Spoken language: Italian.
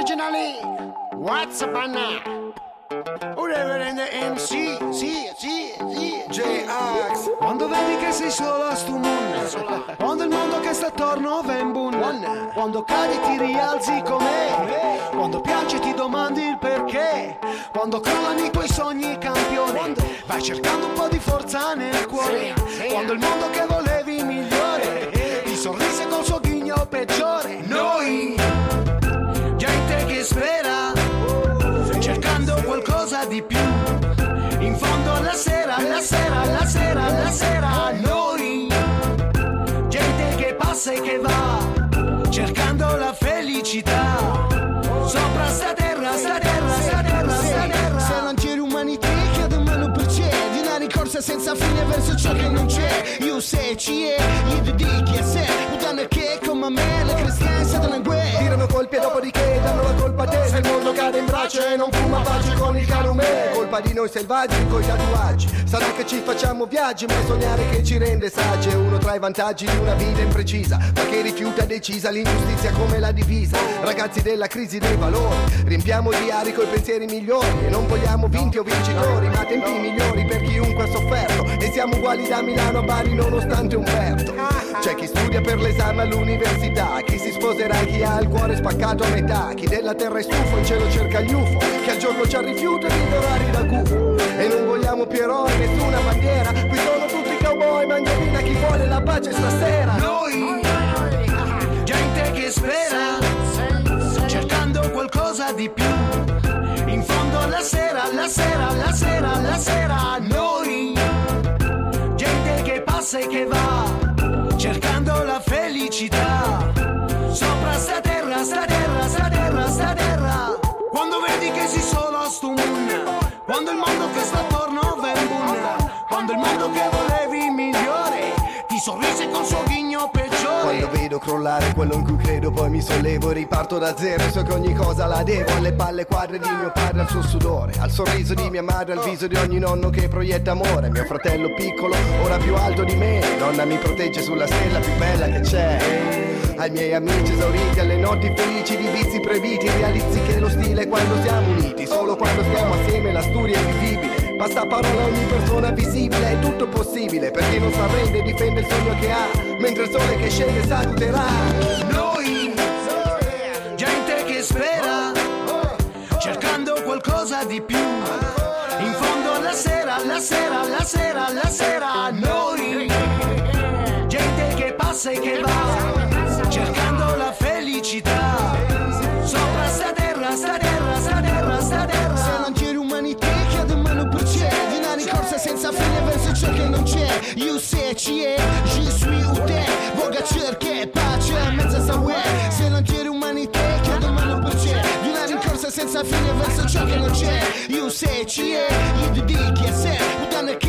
originally. What's up now? Reverend MC, sì, J-Ax. Quando vedi che sei solo a stu mondo, quando il mondo che sta attorno va in bunna, quando cadi ti rialzi com'è, quando piangi ti domandi il perché, quando crollano i tuoi sogni campione, vai cercando un po' di forza nel cuore, quando il mondo che volevi migliore ti sorrise col suo ghigno peggiore. Noi, gente che spera, cercando qualcosa di più, in fondo alla sera, noi, gente che passa e che va, cercando la felicità, sopra sta terra. Se non c'è l'umanità che domani per c'è, di una ricorsa senza fine verso ciò che non c'è. Io se ci è, io ti dico a sé, puttana che come me, le cristiane sono in guerra. Tirano colpi e dopodiché danno la colpa a te, se il mondo cade in braccio e non fuma pace con il calumet. Colpa di noi selvaggi coi tatuaggi, sarà che ci facciamo viaggi, ma è sognare che ci rende saggi. È uno tra i vantaggi di una vita imprecisa, ma che rifiuta decisa l'ingiustizia come la divisa. Ragazzi della crisi dei valori, riempiamo i diari coi pensieri migliori, e non vogliamo vinti o vincitori, ma tempi migliori per chiunque ha sofferto, e siamo uguali da Milano a Bari nonostante Umberto. C'è chi studia per l'esame all'università, chi si sposerà, chi ha il cuore spaccato a metà, chi della terra è stufo in cielo cerca gli UFO, che al giorno c'ha rifiuto di orari da gufo. E non vogliamo più eroi, nessuna bandiera, qui sono tutti cowboy, mangiavina chi vuole la pace stasera. Noi, gente che spera, cercando qualcosa di più, in fondo alla sera, noi, gente che passa e che va, cercando la felicità, sopra sta terra. Quando vedi che sei solo a stu mondo, quando il mondo che sta attorno va in bunna, quando il mondo che volevi migliore ti sorrise col suo ghigno peggiore. Quando vedo crollare quello in cui credo, poi mi sollevo e riparto da zero, so che ogni cosa la devo alle palle quadre di mio padre, al suo sudore, al sorriso di mia madre, al viso di ogni nonno che proietta amore. Mio fratello piccolo, ora più alto di me, nonna mi protegge sulla stella più bella che c'è. Ai miei amici esauriti, alle notti felici di vizi proibiti, realizzi che lo stile è quando siamo uniti, solo quando stiamo assieme la storia è vivibile. Basta parola a ogni persona visibile, è tutto possibile per chi non s'arrende e difende il sogno che ha, mentre il sole che scende saluterà. Noi, gente che spera, cercando qualcosa di più, in fondo alla sera, noi, gente che passa e che va, cercando la felicità, sopra sta terra. Se non c'è l'umanità che domani per c'è, di una ricorsa senza fine verso ciò che non c'è. Io se ci è, je suis ou te, voga cerche pace a mezza sta web. Se non c'è l'umanità che domani per c'è, di una ricorsa senza fine verso ciò che non c'è. Io se ci è, io ti dico a sé, puttana che